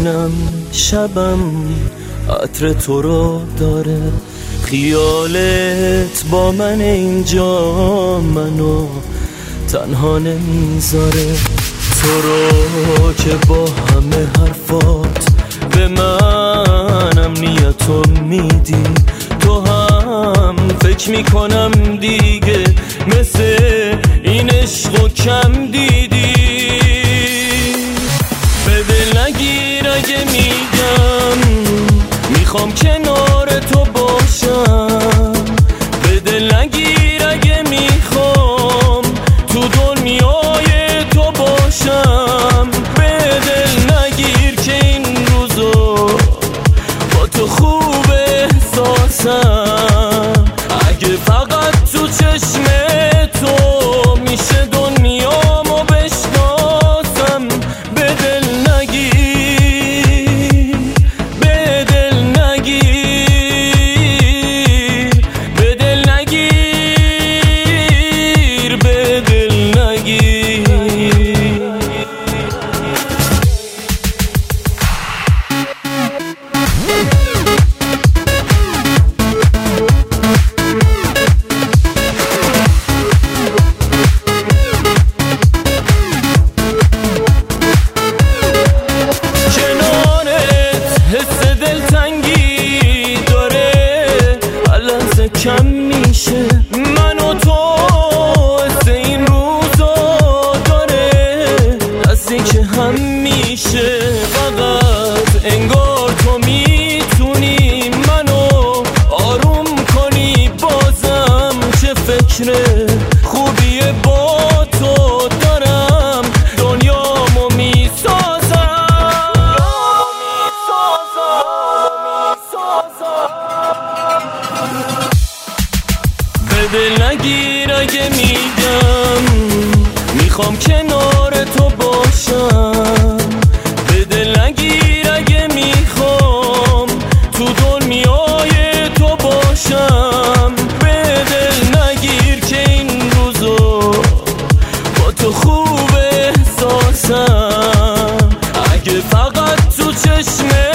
میدونم شبم عطر تو رو داره، خیالت با من اینجا منو تنها نمیذاره. تو رو که با همه حرفات به من امنیتو میدی، تو هم فکر میکنم دیگه مثل این عشقو کم دیدی. به دل نگیر اگه میگم میخوام کنار تو باشم، به دل نگیر اگه میخوام تو دنیای تو باشم، به دل نگیر که این روزو با تو خوب احساسم. اگه فقط تو چشم تو میشه دنیامو بشناسم، به دل نگیر، به دل نگیر، به دل نگیر، به دل نگیر. کم میشه من و تو، حس این روزا داره نزدیک هم میشه. فقط انگار تو میتونی منو آروم کنی، بازم چه فکر خوبی با تو دارم، دنیامو میسازم. به دل نگیر اگه میگم میخوام کنار تو باشم، به دل نگیر اگه میخوام تو دنیای تو باشم، به دل نگیر که این روزو با تو خوب احساسم. اگه فقط تو چشم